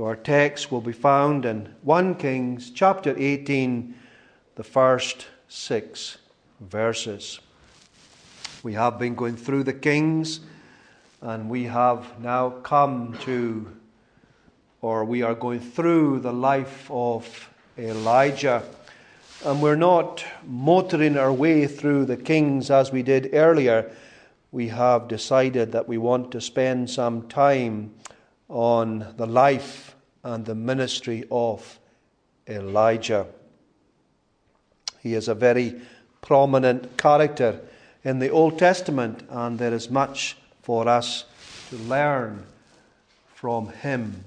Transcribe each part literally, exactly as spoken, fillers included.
So our text will be found in First Kings chapter eighteen, the first six verses. We have been going through the kings, and we have now come to, or we are going through the life of Elijah. And we're not motoring our way through the kings as we did earlier. We have decided that we want to spend some time on the life and the ministry of Elijah. He is a very prominent character in the Old Testament, and there is much for us to learn from him.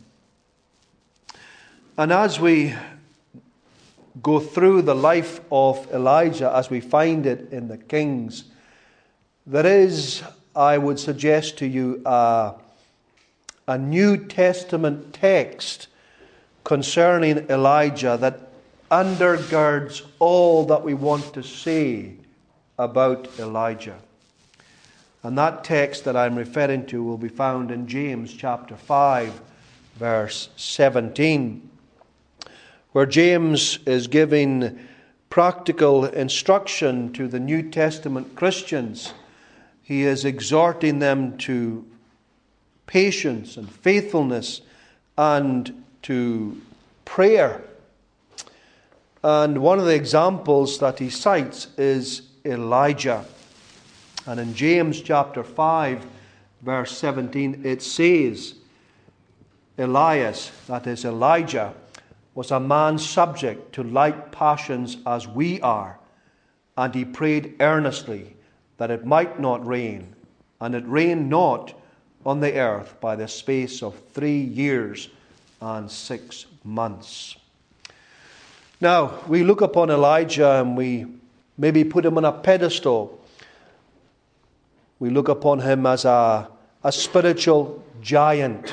And as we go through the life of Elijah as we find it in the Kings, there is, I would suggest to you, a, a New Testament text concerning Elijah that undergirds all that we want to say about Elijah. And that text that I'm referring to will be found in James chapter five, verse seventeen. Where James is giving practical instruction to the New Testament Christians. He is exhorting them to patience and faithfulness and to prayer. And one of the examples that he cites is Elijah. And in James chapter five, verse seventeen, it says, Elias, that is Elijah, was a man subject to like passions as we are, and he prayed earnestly that it might not rain, and it rained not on the earth by the space of three years and six months. Now, we look upon Elijah and we maybe put him on a pedestal. We look upon him as a, a spiritual giant.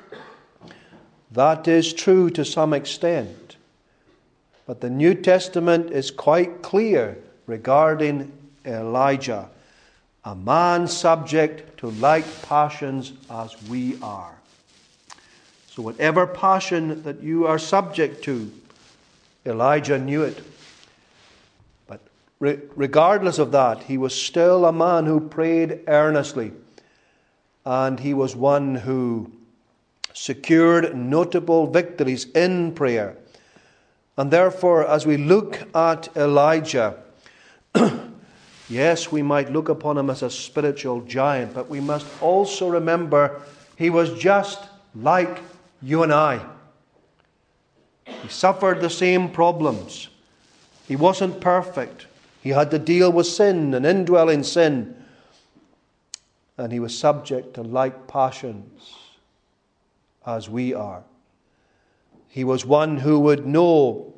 That is true to some extent. But the New Testament is quite clear regarding Elijah. A man subject to like passions as we are. So whatever passion that you are subject to, Elijah knew it. But re- regardless of that, he was still a man who prayed earnestly. And he was one who secured notable victories in prayer. And therefore, as we look at Elijah, yes, we might look upon him as a spiritual giant, but we must also remember he was just like you and I. He suffered the same problems. He wasn't perfect. He had to deal with sin and indwelling sin. And he was subject to like passions as we are. He was one who would know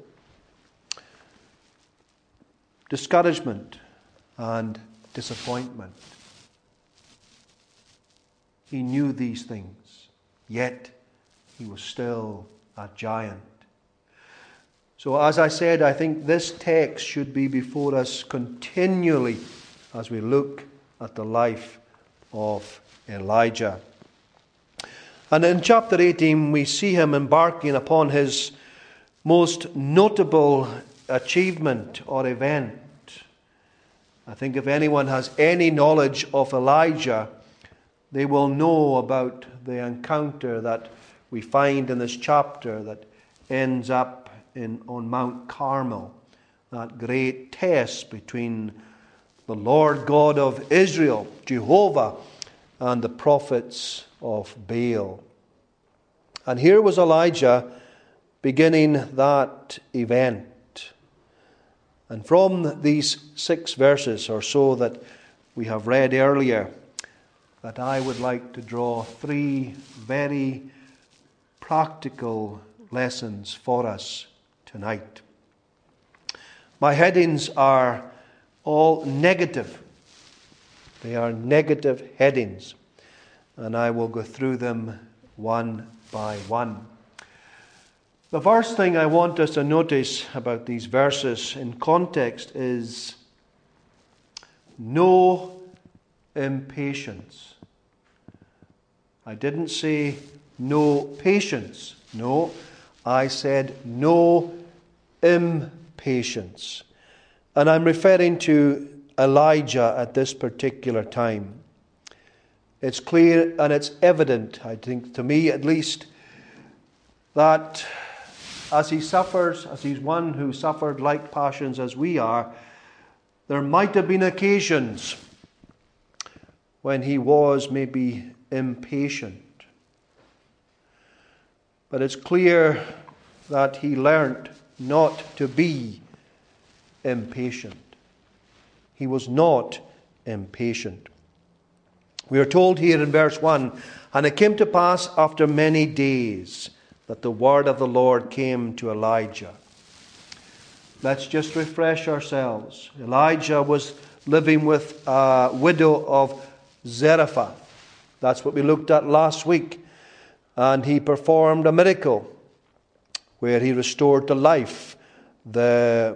discouragement and disappointment. He knew these things, yet he was still a giant. So as I said, I think this text should be before us continually as we look at the life of Elijah. And in chapter eighteen, we see him embarking upon his most notable achievement or event. I think if anyone has any knowledge of Elijah, they will know about the encounter that we find in this chapter that ends up in on Mount Carmel, that great test between the Lord God of Israel, Jehovah, and the prophets of Baal. And here was Elijah beginning that event. And from these six verses or so that we have read earlier, that I would like to draw three very practical lessons for us tonight. My headings are all negative. They are negative headings, and I will go through them one by one. The first thing I want us to notice about these verses in context is no impatience. I didn't say no patience, No, I said no impatience. And I'm referring to Elijah at this particular time. It's clear and it's evident, I think, to me at least, that as he suffers, as he's one who suffered like passions as we are, there might have been occasions when he was maybe impatient. But it's clear that he learnt not to be impatient. He was not impatient. We are told here in verse one, and it came to pass after many days that the word of the Lord came to Elijah. Let's just refresh ourselves. Elijah was living with a widow of Zarephath. That's what we looked at last week. And he performed a miracle where he restored to life the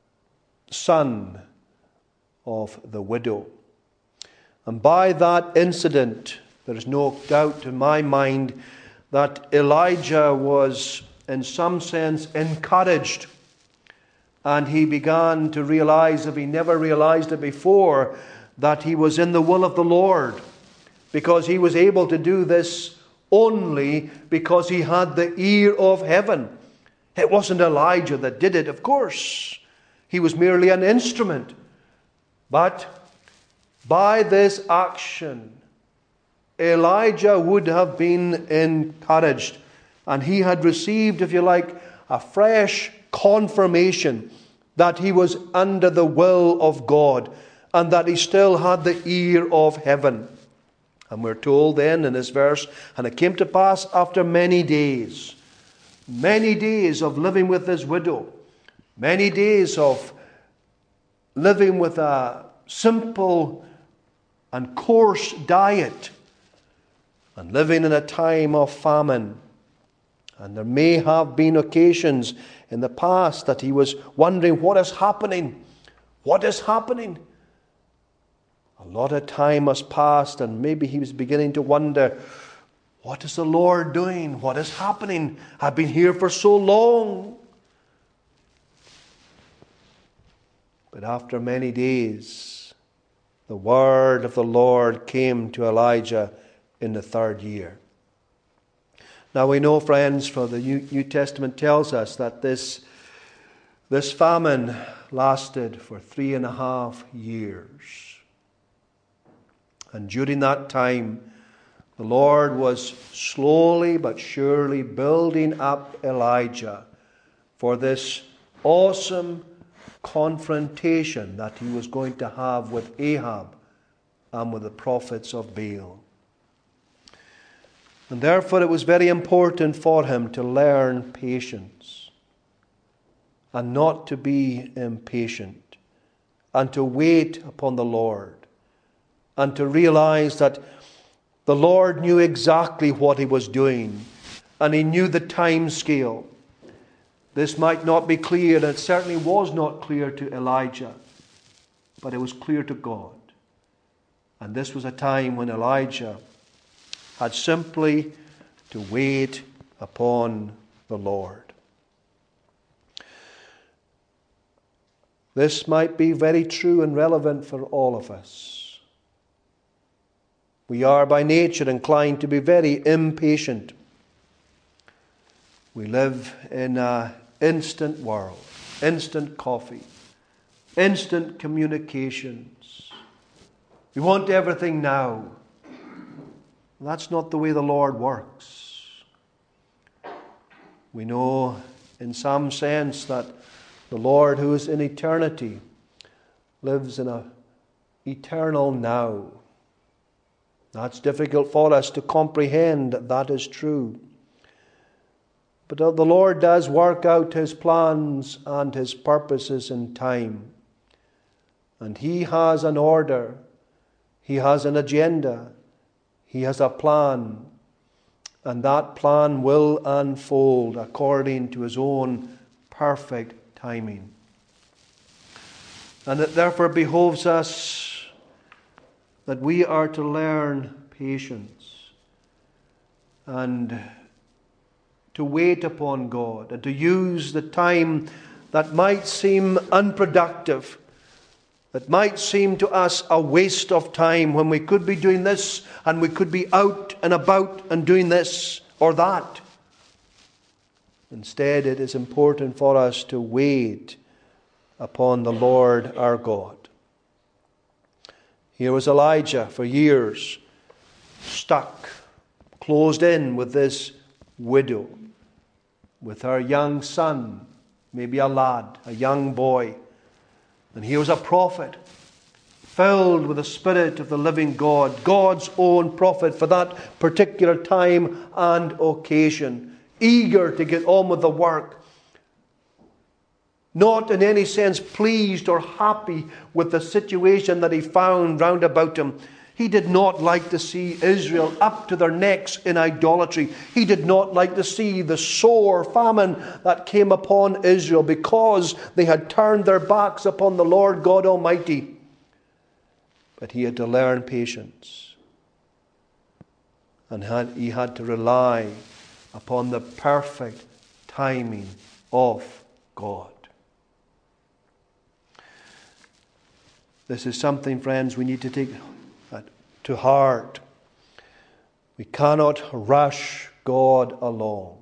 son of the widow. And by that incident, there is no doubt in my mind that Elijah was in some sense encouraged. And he began to realize, if he never realized it before, that he was in the will of the Lord. Because he was able to do this only because he had the ear of heaven. It wasn't Elijah that did it, of course. He was merely an instrument. But by this action, Elijah would have been encouraged. And he had received, if you like, a fresh confirmation that he was under the will of God and that he still had the ear of heaven. And we're told then in this verse, and it came to pass after many days, many days of living with this widow, many days of living with a simple and coarse diet, and living in a time of famine. And there may have been occasions in the past that he was wondering, what is happening? What is happening? A lot of time has passed, and maybe he was beginning to wonder, what is the Lord doing? What is happening? I've been here for so long. But after many days, the word of the Lord came to Elijah in the third year. Now we know, friends, for the New Testament tells us that this, this famine lasted for three and a half years. And during that time, the Lord was slowly but surely building up Elijah for this awesome confrontation that he was going to have with Ahab and with the prophets of Baal. And therefore it was very important for him to learn patience and not to be impatient and to wait upon the Lord and to realize that the Lord knew exactly what he was doing and he knew the time scale. This might not be clear, and it certainly was not clear to Elijah, but it was clear to God. And this was a time when Elijah had simply to wait upon the Lord. This might be very true and relevant for all of us. We are by nature inclined to be very impatient. We live in an instant world, instant coffee, instant communications. We want everything now. That's not the way the Lord works. We know in some sense that the Lord, who is in eternity, lives in an eternal now. That's difficult for us to comprehend that that is true. But the Lord does work out his plans and his purposes in time. And he has an order. He has an agenda. He has a plan. And that plan will unfold according to his own perfect timing. And it therefore behoves us that we are to learn patience and to wait upon God and to use the time that might seem unproductive, that might seem to us a waste of time when we could be doing this and we could be out and about and doing this or that. Instead, it is important for us to wait upon the Lord our God. Here was Elijah for years, stuck, closed in with this widow, with her young son, maybe a lad, a young boy. And he was a prophet, filled with the Spirit of the living God, God's own prophet for that particular time and occasion, eager to get on with the work, not in any sense pleased or happy with the situation that he found round about him. He did not like to see Israel up to their necks in idolatry. He did not like to see the sore famine that came upon Israel because they had turned their backs upon the Lord God Almighty. But he had to learn patience. And had, he had to rely upon the perfect timing of God. This is something, friends, we need to take to heart. We cannot rush God along.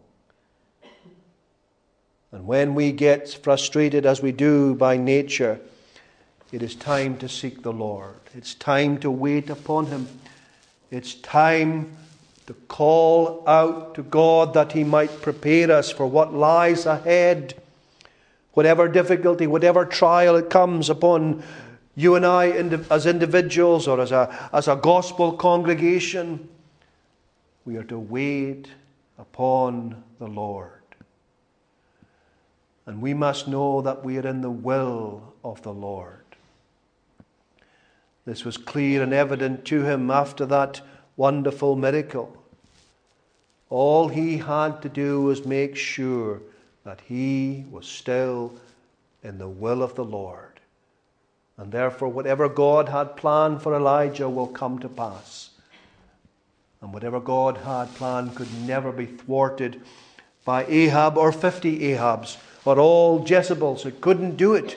And when we get frustrated, as we do by nature, it is time to seek the Lord. It's time to wait upon Him. It's time to call out to God that He might prepare us for what lies ahead. Whatever difficulty, whatever trial it comes upon you and I as individuals or as a, as a gospel congregation, we are to wait upon the Lord. And we must know that we are in the will of the Lord. This was clear and evident to him after that wonderful miracle. All he had to do was make sure that he was still in the will of the Lord. And therefore, whatever God had planned for Elijah will come to pass. And whatever God had planned could never be thwarted by Ahab or fifty Ahabs or all Jezebels. It couldn't do it.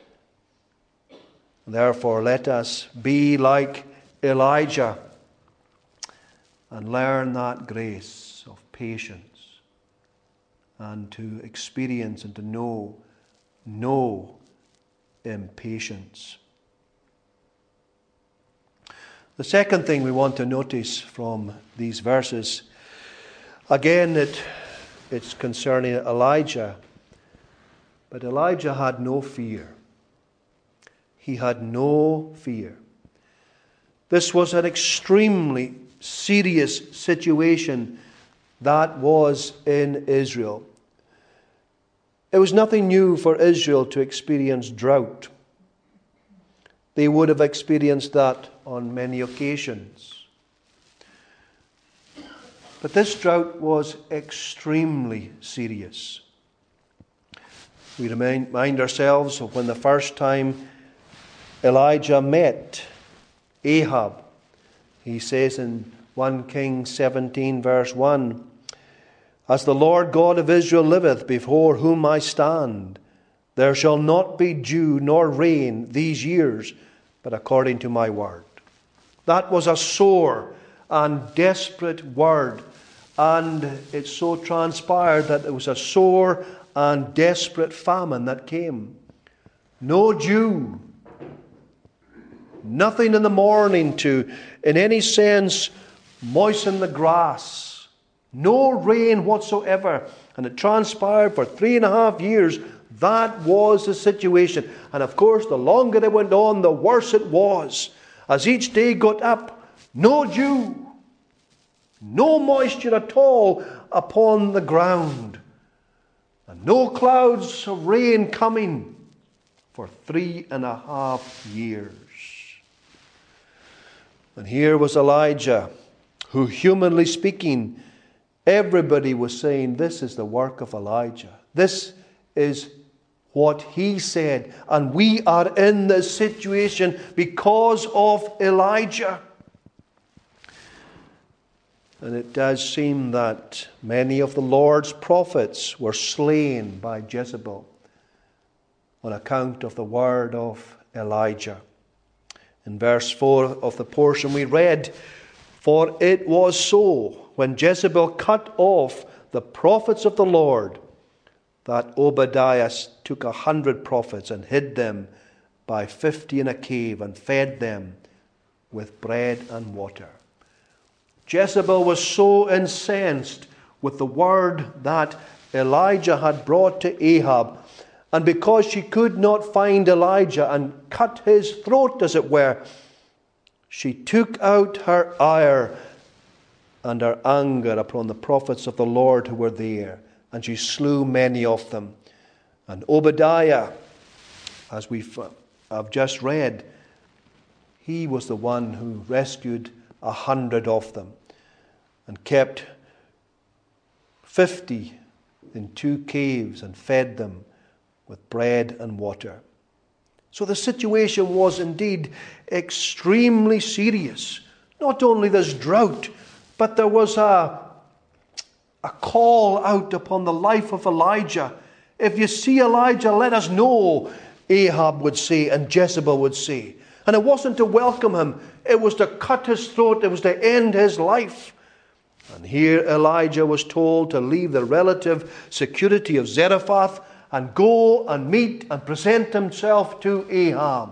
Therefore, let us be like Elijah and learn that grace of patience and to experience and to know, know impatience. The second thing we want to notice from these verses, again, it, it's concerning Elijah. But Elijah had no fear. He had no fear. This was an extremely serious situation that was in Israel. It was nothing new for Israel to experience drought. They would have experienced that on many occasions. But this drought was extremely serious. We remind ourselves of when the first time Elijah met Ahab. He says in First Kings seventeen verse one, "As the Lord God of Israel liveth, before whom I stand, there shall not be dew nor rain these years, but according to my word." That was a sore and desperate word. And it so transpired that it was a sore and desperate famine that came. No dew. Nothing in the morning to, in any sense, moisten the grass. No rain whatsoever. And it transpired for three and a half years. That was the situation. And of course, the longer it went on, the worse it was. As each day got up, no dew. No moisture at all upon the ground. And no clouds of rain coming for three and a half years. And here was Elijah, who, humanly speaking, everybody was saying, this is the work of Elijah. This is what he said. And we are in this situation because of Elijah. And it does seem that many of the Lord's prophets were slain by Jezebel on account of the word of Elijah. In verse four of the portion we read, "For it was so, when Jezebel cut off the prophets of the Lord, that Obadiah took a hundred prophets and hid them by fifty in a cave and fed them with bread and water." Jezebel was so incensed with the word that Elijah had brought to Ahab, and because she could not find Elijah and cut his throat, as it were, she took out her ire and her anger upon the prophets of the Lord who were there, and she slew many of them. And Obadiah, as we have just read, he was the one who rescued a hundred of them and kept fifty in two caves and fed them with bread and water. So the situation was indeed extremely serious. Not only this drought, but there was a, a call out upon the life of Elijah. "If you see Elijah, let us know," Ahab would say and Jezebel would say. And it wasn't to welcome him. It was to cut his throat. It was to end his life. And here Elijah was told to leave the relative security of Zarephath and go and meet and present himself to Ahab.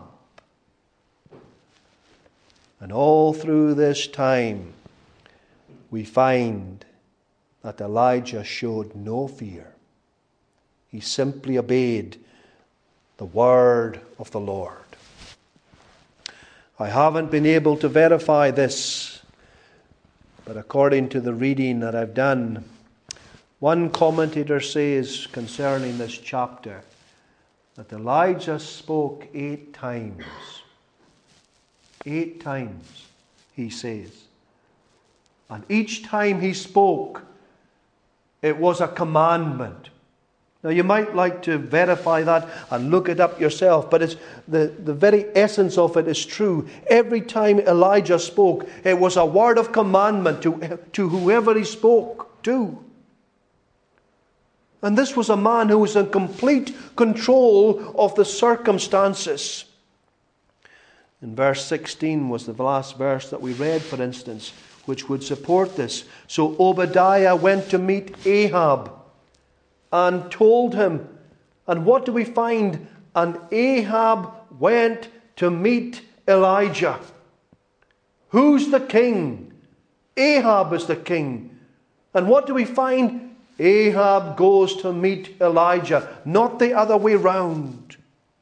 And all through this time, we find that Elijah showed no fear. He simply obeyed the word of the Lord. I haven't been able to verify this, but according to the reading that I've done, one commentator says concerning this chapter that Elijah spoke eight times. Eight times, he says. And each time he spoke, it was a commandment. Now you might like to verify that and look it up yourself, but it's the, the very essence of it is true. Every time Elijah spoke, it was a word of commandment to, to whoever he spoke to. And this was a man who was in complete control of the circumstances. In verse sixteen was the last verse that we read, for instance, which would support this. "So Obadiah went to meet Ahab and told him." And what do we find? "And Ahab went to meet Elijah." Who's the king? Ahab is the king. And what do we find? Ahab goes to meet Elijah, not the other way round.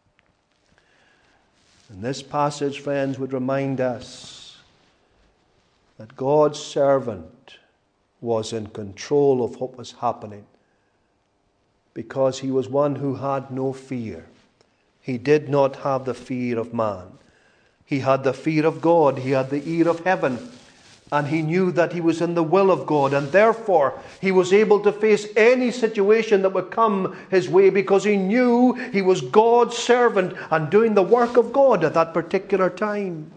And this passage, friends, would remind us that God's servant was in control of what was happening, because he was one who had no fear. He did not have the fear of man. He had the fear of God. He had the ear of heaven. And he knew that he was in the will of God. And therefore, he was able to face any situation that would come his way, because he knew he was God's servant and doing the work of God at that particular time.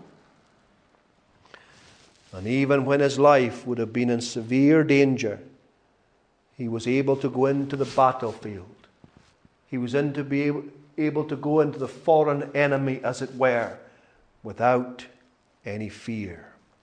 And even when his life would have been in severe danger, he was able to go into the battlefield. He was in to be able, able to go into the foreign enemy, as it were, without any fear.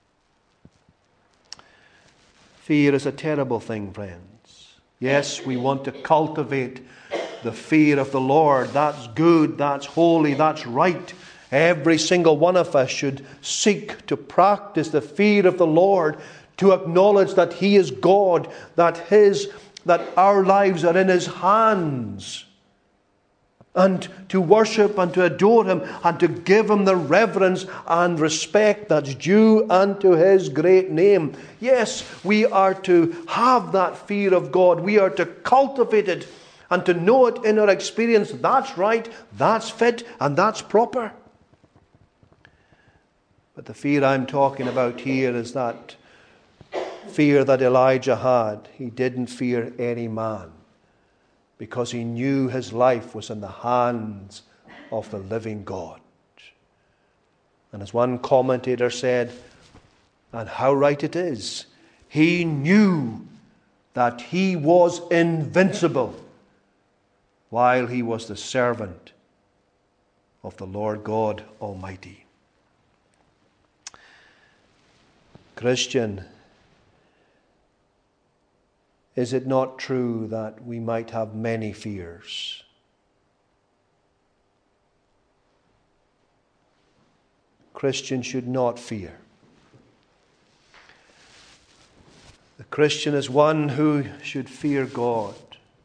Fear is a terrible thing, friends. Yes, we want to cultivate the fear of the Lord. That's good, that's holy, that's right. Every single one of us should seek to practice the fear of the Lord, to acknowledge that He is God, that His, that our lives are in His hands, and to worship and to adore Him and to give Him the reverence and respect that's due unto His great name. Yes, we are to have that fear of God. We are to cultivate it and to know it in our experience. That's right, that's fit, and that's proper. But the fear I'm talking about here is that fear that Elijah had. He didn't fear any man, because he knew his life was in the hands of the living God. And as one commentator said, and how right it is, He knew that he was invincible while he was the servant of the Lord God Almighty. Christian, is it not true that we might have many fears? Christian should not fear. The Christian is one who should fear God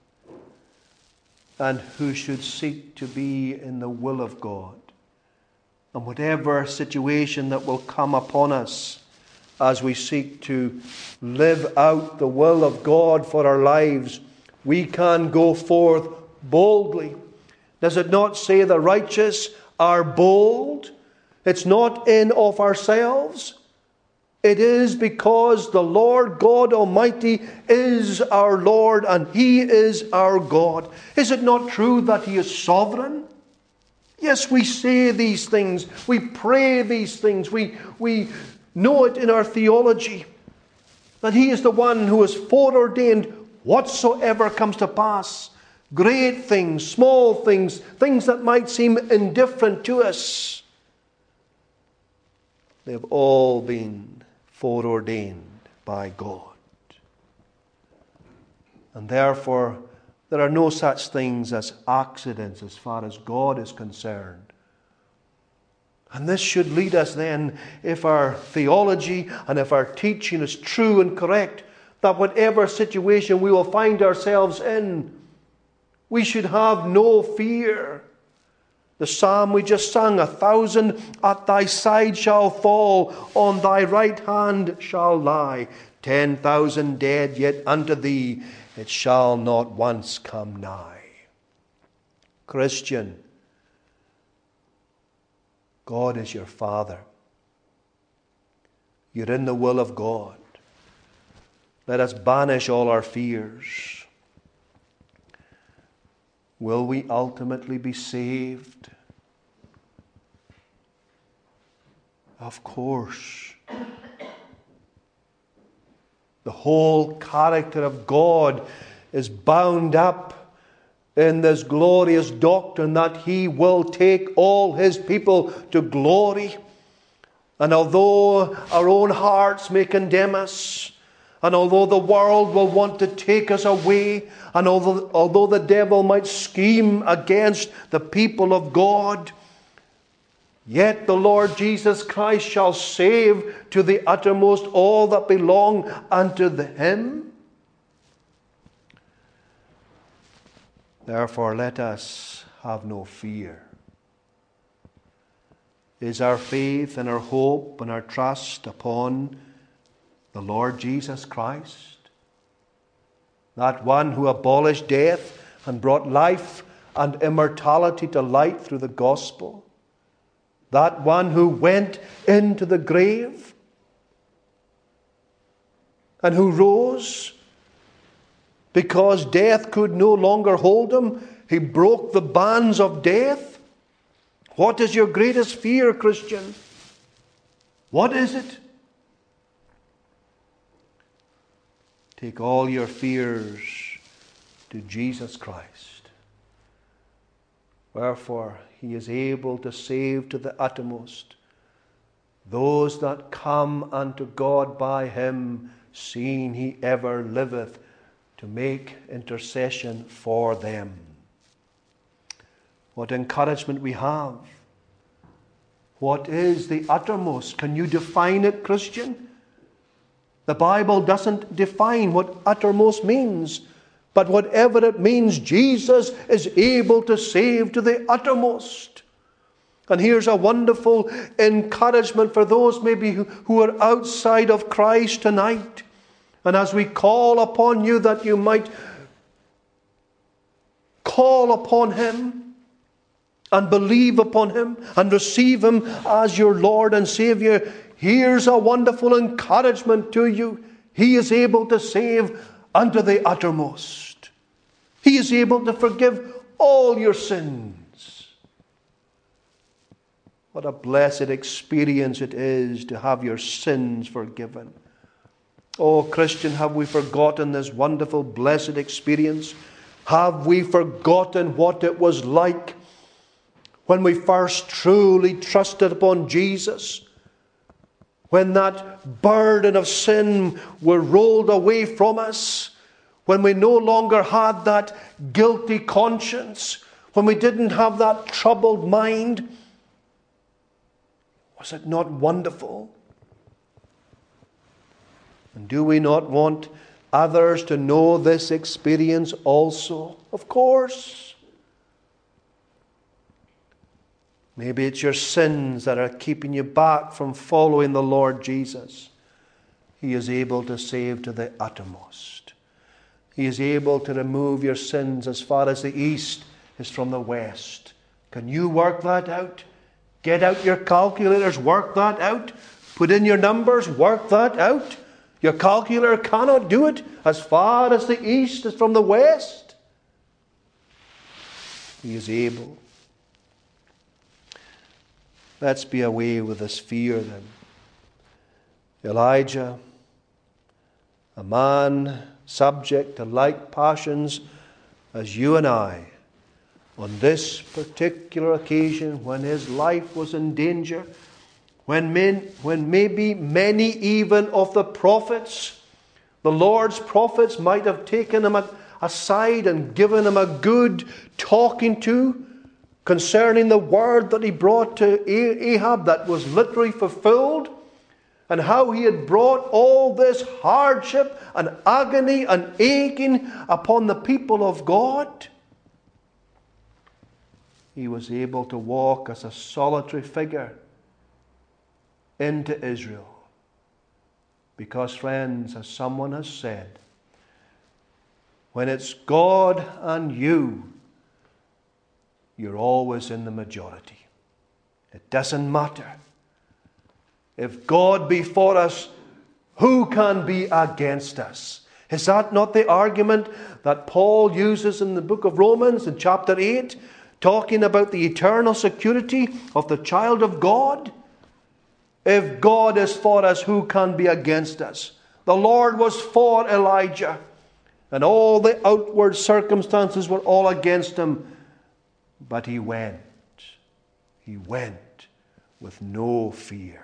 and who should seek to be in the will of God. And whatever situation that will come upon us as we seek to live out the will of God for our lives, we can go forth boldly. Does it not say the righteous are bold? It's not in of ourselves. It is because the Lord God Almighty is our Lord and He is our God. Is it not true that He is sovereign? Yes, we say these things. We pray these things. We, we know it in our theology. That He is the one who has foreordained whatsoever comes to pass. Great things, small things, things that might seem indifferent to us. They have all been foreordained by God. And therefore, there are no such things as accidents as far as God is concerned. And this should lead us then, if our theology and if our teaching is true and correct, that whatever situation we will find ourselves in, we should have no fear. The psalm we just sang, a thousand at thy side shall fall, on thy right hand shall lie. Ten thousand dead, yet unto thee it shall not once come nigh. Christian, God is your Father. You're in the will of God. Let us banish all our fears. Will we ultimately be saved? Of course. The whole character of God is bound up in this glorious doctrine that He will take all His people to glory. And although our own hearts may condemn us, and although the world will want to take us away, and although, although the devil might scheme against the people of God, yet the Lord Jesus Christ shall save to the uttermost all that belong unto Him. Therefore, let us have no fear. Is our faith and our hope and our trust upon the Lord Jesus Christ? That one who abolished death and brought life and immortality to light through the gospel? That one who went into the grave and who rose because death could no longer hold him? He broke the bands of death. What is your greatest fear, Christian? What is it? Take all your fears to Jesus Christ. Wherefore, He is able to save to the uttermost those that come unto God by Him, seeing He ever liveth to make intercession for them. What encouragement we have. What is the uttermost? Can you define it, Christian? The Bible doesn't define what uttermost means. But whatever it means, Jesus is able to save to the uttermost. And here's a wonderful encouragement for those maybe who, who are outside of Christ tonight. And as we call upon you that you might call upon Him and believe upon Him and receive Him as your Lord and Savior, here's a wonderful encouragement to you. He is able to save unto the uttermost. He is able to forgive all your sins. What a blessed experience it is to have your sins forgiven. Oh, Christian, have we forgotten this wonderful, blessed experience? Have we forgotten what it was like when we first truly trusted upon Jesus? When that burden of sin were rolled away from us? When we no longer had that guilty conscience? When we didn't have that troubled mind? Was it not wonderful? And do we not want others to know this experience also? Of course. Maybe it's your sins that are keeping you back from following the Lord Jesus. He is able to save to the uttermost. He is able to remove your sins as far as the east is from the west. Can you work that out? Get out your calculators, work that out. Put in your numbers, work that out. Your calculator cannot do it. As far as the east is from the west, He is able. Let's be away with this fear then. Elijah, a man subject to like passions as you and I, on this particular occasion when his life was in danger, when, men, when maybe many even of the prophets, the Lord's prophets, might have taken him aside and given him a good talking to concerning the word that he brought to Ahab that was literally fulfilled, and how he had brought all this hardship and agony and aching upon the people of God. He was able to walk as a solitary figure into Israel. Because, friends, as someone has said, when it's God and you, you're always in the majority. It doesn't matter. If God be for us, who can be against us? Is that not the argument that Paul uses in the book of Romans in chapter eight, talking about the eternal security of the child of God? If God is for us, who can be against us? The Lord was for Elijah, and all the outward circumstances were all against him. But he went. He went with no fear.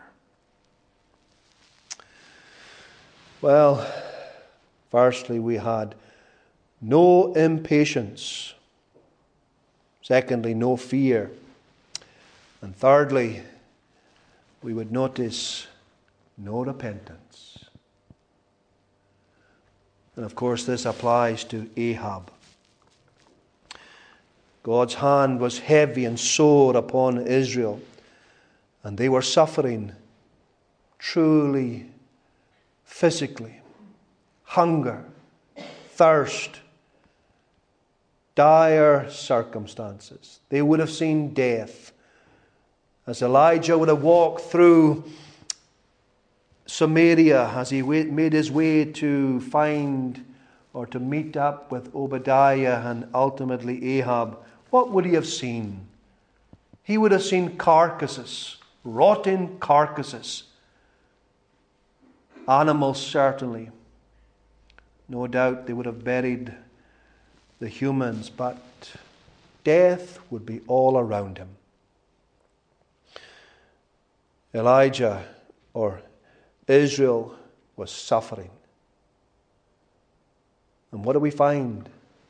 Well, firstly, we had no impatience. Secondly, no fear. And thirdly, we would notice no repentance. And of course, this applies to Ahab. God's hand was heavy and sore upon Israel, and they were suffering truly, physically, hunger, thirst, dire circumstances. They would have seen death. As Elijah would have walked through Samaria as he made his way to find or to meet up with Obadiah and ultimately Ahab, what would he have seen? He would have seen carcasses, rotting carcasses. Animals, certainly. No doubt they would have buried the humans, but death would be all around him. Elijah, or Israel, was suffering. And what do we find?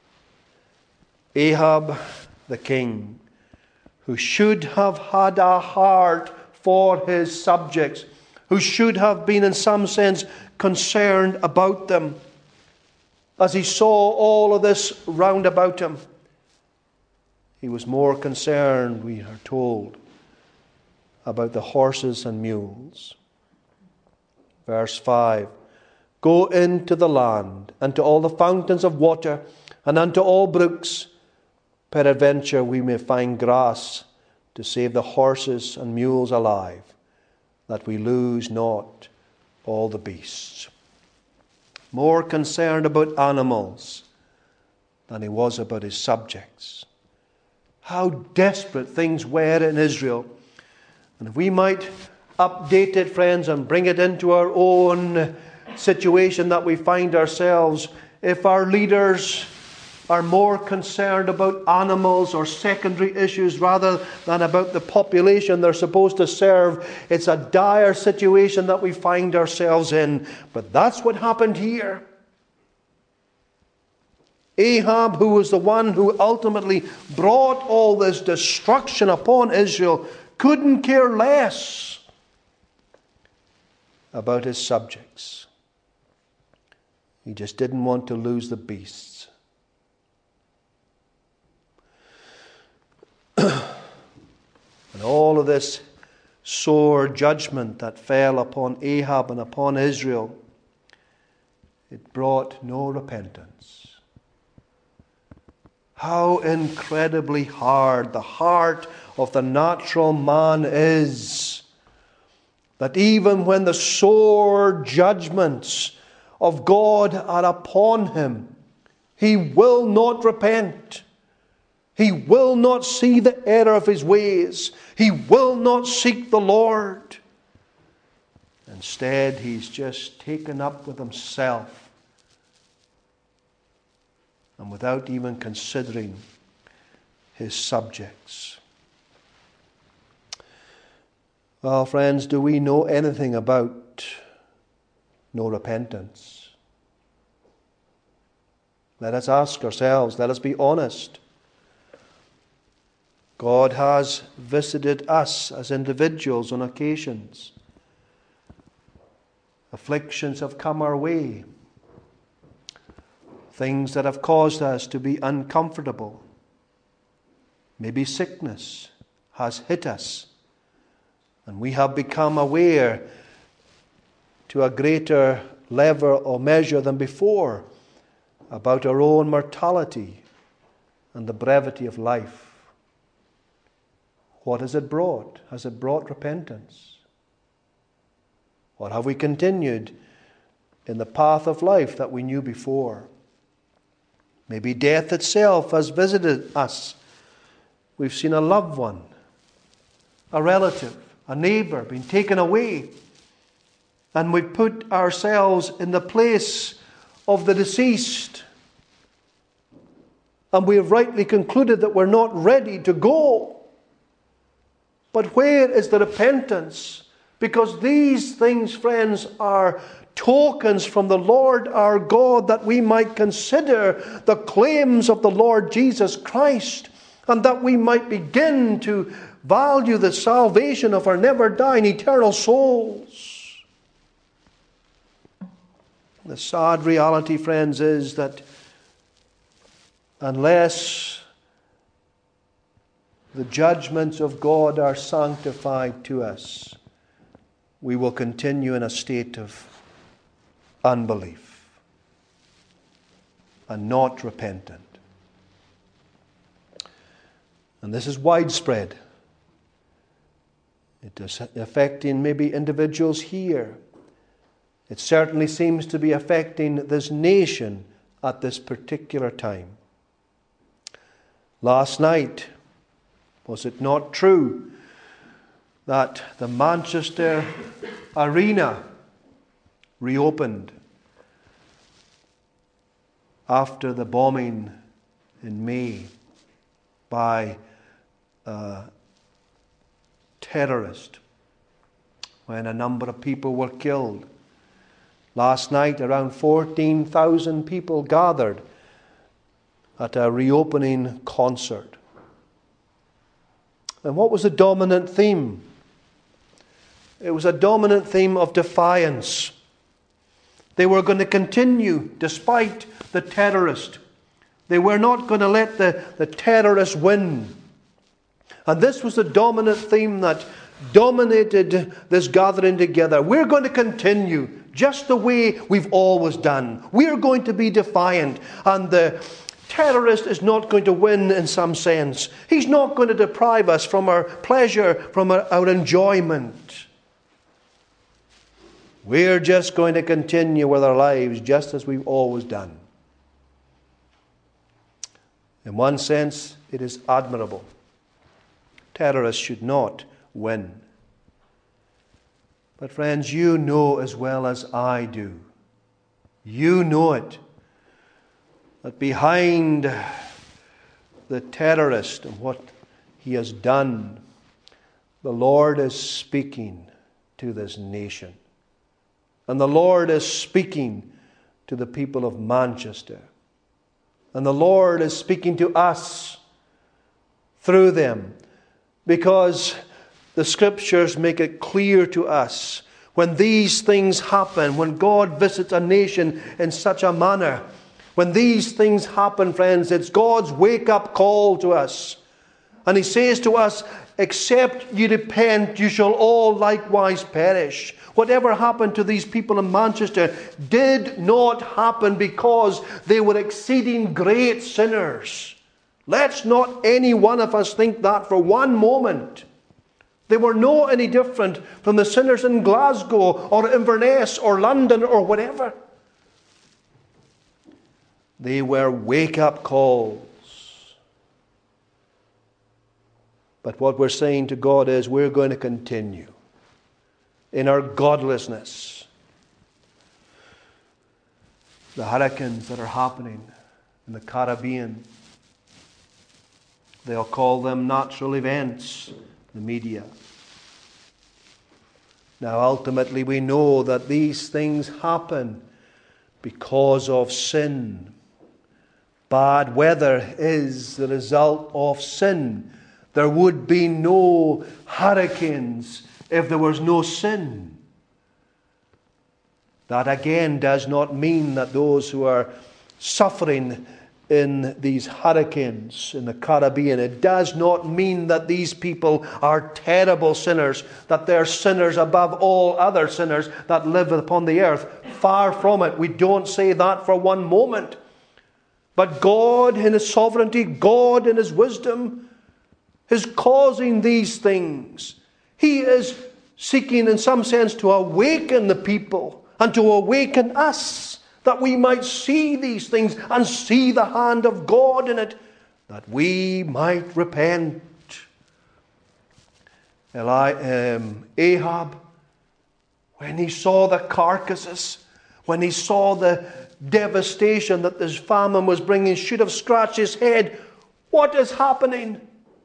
Ahab, the king, who should have had a heart for his subjects, who should have been in some sense concerned about them, as he saw all of this round about him, he was more concerned, we are told, about the horses and mules. Verse five, go into the land, and to all the fountains of water, and unto all brooks. Peradventure we may find grass to save the horses and mules alive, that we lose not all the beasts. More concerned about animals than he was about his subjects. How desperate things were in Israel. And if we might update it, friends, and bring it into our own situation that we find ourselves if our leaders are more concerned about animals or secondary issues rather than about the population they're supposed to serve. It's a dire situation that we find ourselves in. But that's what happened here. Ahab, who was the one who ultimately brought all this destruction upon Israel, couldn't care less about his subjects. He just didn't want to lose the beasts. And all of this sore judgment that fell upon Ahab and upon Israel, it brought no repentance. How incredibly hard the heart of the natural man is, that even when the sore judgments of God are upon him, he will not repent. He will not see the error of his ways. He will not seek the Lord. Instead, he's just taken up with himself, and without even considering his subjects. Well, friends, do we know anything about no repentance? Let us ask ourselves, let us be honest. God has visited us as individuals on occasions. Afflictions have come our way. Things that have caused us to be uncomfortable. Maybe sickness has hit us, and we have become aware to a greater level or measure than before about our own mortality and the brevity of life. What has it brought? Has it brought repentance? Or have we continued in the path of life that we knew before? Maybe death itself has visited us. We've seen a loved one, a relative, a neighbor being taken away. And we put ourselves in the place of the deceased. And we have rightly concluded that we're not ready to go. But where is the repentance? Because these things, friends, are tokens from the Lord our God, that we might consider the claims of the Lord Jesus Christ, and that we might begin to value the salvation of our never-dying eternal souls. The sad reality, friends, is that unless the judgments of God are sanctified to us, we will continue in a state of unbelief and not repentant. And this is widespread. It is affecting maybe individuals here. It certainly seems to be affecting this nation at this particular time. Last night, was it not true that the Manchester Arena reopened after the bombing in May by a terrorist, when a number of people were killed? Last night, around fourteen thousand people gathered at a reopening concert. And what was the dominant theme? It was a dominant theme of defiance. They were going to continue despite the terrorist. They were not going to let the, the terrorist win. And this was the dominant theme that dominated this gathering together. We're going to continue just the way we've always done. We're going to be defiant. And the terrorist is not going to win in some sense. He's not going to deprive us from our pleasure, from our, our enjoyment. We're just going to continue with our lives just as we've always done. In one sense, it is admirable. Terrorists should not win. But friends, you know as well as I do You know it. That behind the terrorist and what he has done, the Lord is speaking to this nation. And the Lord is speaking to the people of Manchester. And the Lord is speaking to us through them. Because the Scriptures make it clear to us, when these things happen, when God visits a nation in such a manner, when these things happen, friends, it's God's wake-up call to us. And He says to us, except you repent, you shall all likewise perish. Whatever happened to these people in Manchester did not happen because they were exceeding great sinners. Let's not any one of us think that for one moment. They were not any different from the sinners in Glasgow or Inverness or London or whatever. They were wake-up calls. But what we're saying to God is we're going to continue in our godlessness. The hurricanes that are happening in the Caribbean, they'll call them natural events, the media. Now, ultimately, we know that these things happen because of sin. Bad weather is the result of sin. There would be no hurricanes if there was no sin. That again does not mean that those who are suffering in these hurricanes in the Caribbean, it does not mean that these people are terrible sinners, that they're sinners above all other sinners that live upon the earth. Far from it. We don't say that for one moment. But God in His sovereignty, God in His wisdom, is causing these things. He is seeking in some sense to awaken the people and to awaken us, that we might see these things and see the hand of God in it, that we might repent. Eli, um, Ahab, when he saw the carcasses, when he saw the devastation that this famine was bringing, should have scratched his head. What is happening?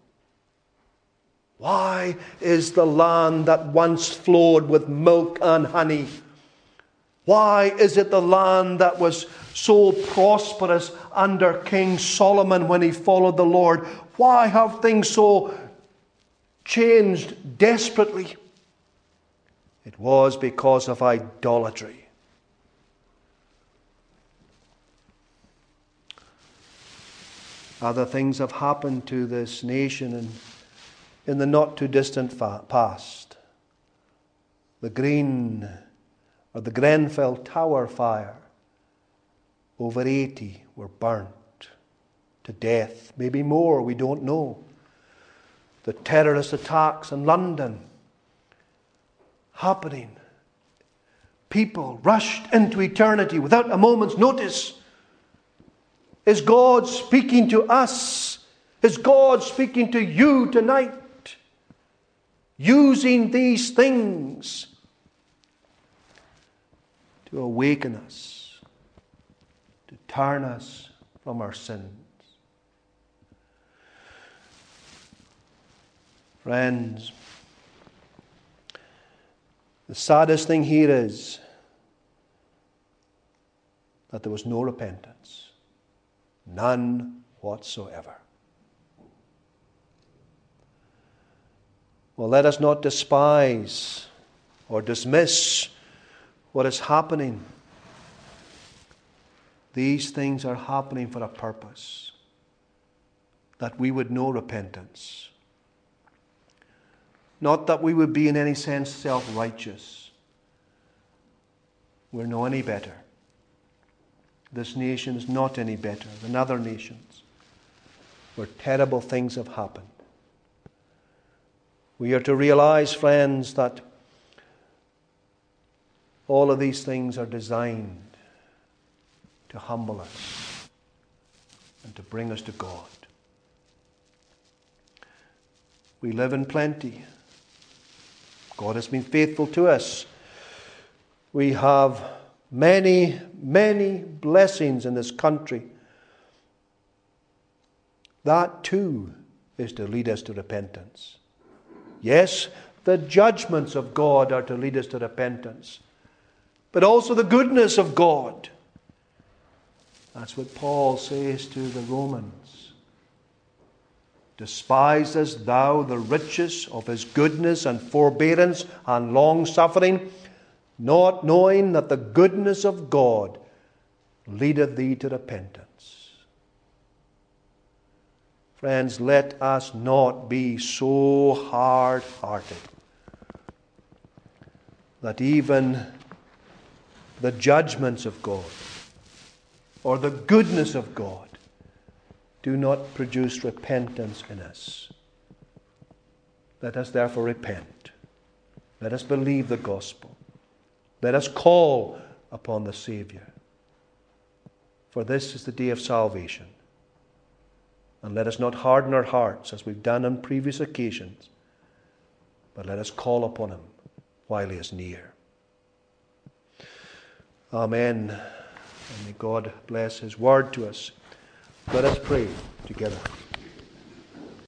Why is the land that once flowed with milk and honey, why is it the land that was so prosperous under King Solomon when he followed the Lord, why have things so changed desperately? It was because of idolatry. Other things have happened to this nation in, in the not too distant fa- past. The Green or the Grenfell Tower fire. Over eighty were burnt to death. Maybe more, we don't know. The terrorist attacks in London happening. People rushed into eternity without a moment's notice. Is God speaking to us? Is God speaking to you tonight? Using these things to awaken us, to turn us from our sins. Friends, the saddest thing here is that there was no repentance. None whatsoever. Well, let us not despise or dismiss what is happening. These things are happening for a purpose, that we would know repentance. Not that we would be in any sense self-righteous. We're no any better. This nation is not any better than other nations where terrible things have happened. We are to realize, friends, that all of these things are designed to humble us and to bring us to God. We live in plenty. God has been faithful to us. We have many, many blessings in this country, that too is to lead us to repentance. Yes, the judgments of God are to lead us to repentance, but also the goodness of God. That's what Paul says to the Romans. Despisest thou the riches of his goodness and forbearance and long-suffering, not knowing that the goodness of God leadeth thee to repentance? Friends, let us not be so hard-hearted that even the judgments of God or the goodness of God do not produce repentance in us. Let us therefore repent. Let us believe the gospel. Let us call upon the Savior. For this is the day of salvation. And let us not harden our hearts as we've done on previous occasions, but let us call upon him while he is near. Amen. And may God bless his word to us. Let us pray together.